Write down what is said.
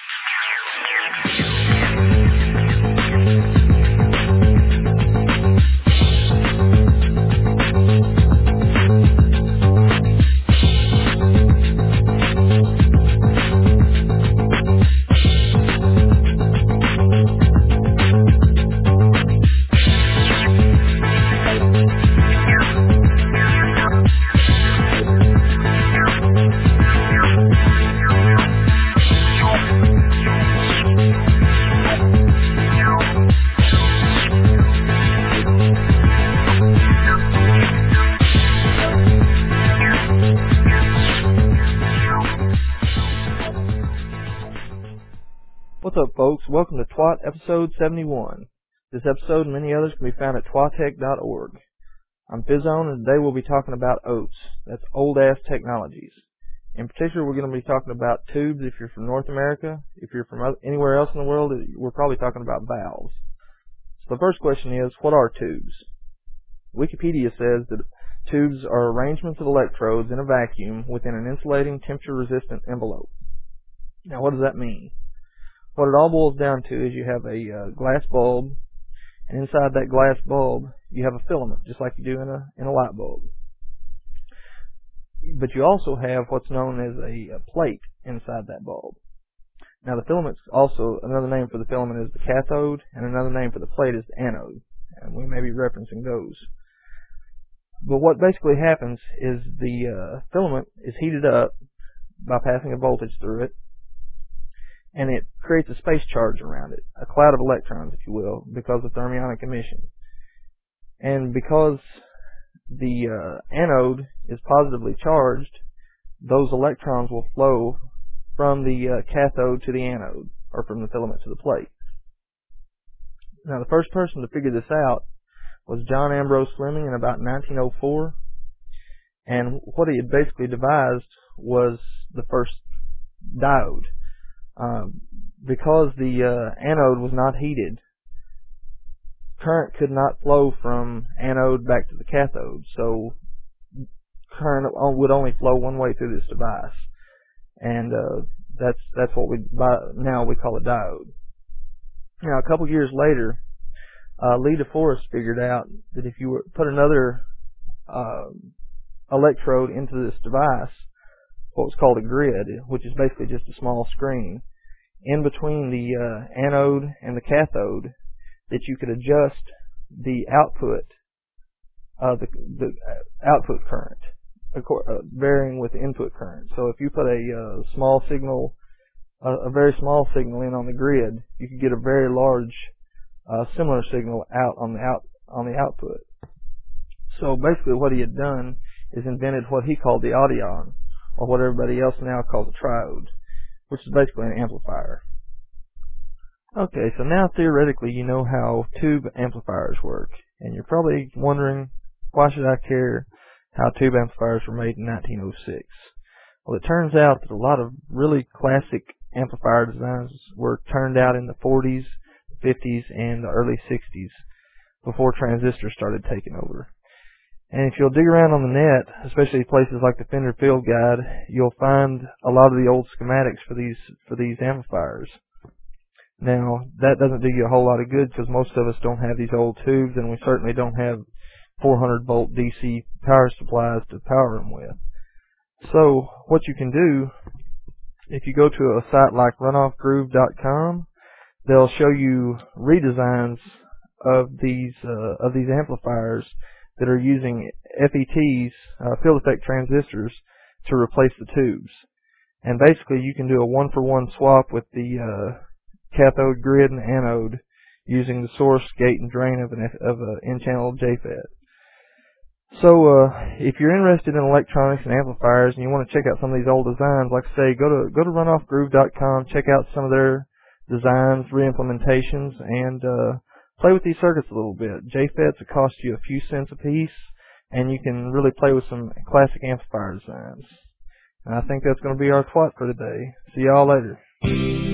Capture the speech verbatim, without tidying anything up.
What's up, folks? Welcome to Twat episode seventy-one. This episode and many others can be found at twatech dot org. I'm Fizzone, and today we'll be talking about O A T S. That's old-ass technologies. In particular, we're going to be talking about tubes if you're from North America. If you're from anywhere else in the world, we're probably talking about valves. So the first question is, what are tubes? Wikipedia says that tubes are arrangements of electrodes in a vacuum within an insulating, temperature-resistant envelope. Now, what does that mean? What it all boils down to is you have a uh, glass bulb, and inside that glass bulb you have a filament, just like you do in a in a light bulb. But you also have what's known as a, a plate inside that bulb. Now the filament's also, another name for the filament is the cathode, and another name for the plate is the anode, and we may be referencing those. But what basically happens is the uh, filament is heated up by passing a voltage through it, and it creates a space charge around it, a cloud of electrons, if you will, because of thermionic emission. And because the uh, anode is positively charged, those electrons will flow from the uh, cathode to the anode, or from the filament to the plate. Now, the first person to figure this out was John Ambrose Fleming in about nineteen oh four, and what he had basically devised was the first diode. Um, because the uh, anode was not heated, current could not flow from anode back to the cathode, so current would only flow one way through this device, and uh, that's that's what we by now we call a diode. Now, a couple years later, uh, Lee DeForest figured out that if you were put another uh, electrode into this device, what was called a grid, which is basically just a small screen, in between the uh, anode and the cathode, that you could adjust the output, uh, the, the output current, uh, varying with the input current. So if you put a uh, small signal, uh, a very small signal in on the grid, you could get a very large uh, similar signal out on the out on the output. So basically, what he had done is invented what he called the Audion, or what everybody else now calls a triode, which is basically an amplifier. Okay, so now theoretically you know how tube amplifiers work, and you're probably wondering, why should I care how tube amplifiers were made in nineteen oh six? Well, it turns out that a lot of really classic amplifier designs were turned out in the forties, fifties, and the early sixties, before transistors started taking over. And if you'll dig around on the net, especially places like the Fender Field Guide, you'll find a lot of the old schematics for these for these amplifiers. Now, that doesn't do you a whole lot of good because most of us don't have these old tubes, and we certainly don't have four hundred volt D C power supplies to power them with. So, what you can do, if you go to a site like runoff groove dot com, they'll show you redesigns of these uh, of these amplifiers that are using F E Ts, uh, field effect transistors, to replace the tubes. And basically you can do a one-for-one swap with the uh, cathode grid and anode using the source, gate, and drain of an of a N-channel J FET. So uh, if you're interested in electronics and amplifiers and you want to check out some of these old designs, like I say, go to go to runoff groove dot com, check out some of their designs, re-implementations, and uh, play with these circuits a little bit. J FETs will cost you a few cents a piece, and you can really play with some classic amplifier designs. And I think that's going to be our twat for today. See y'all later.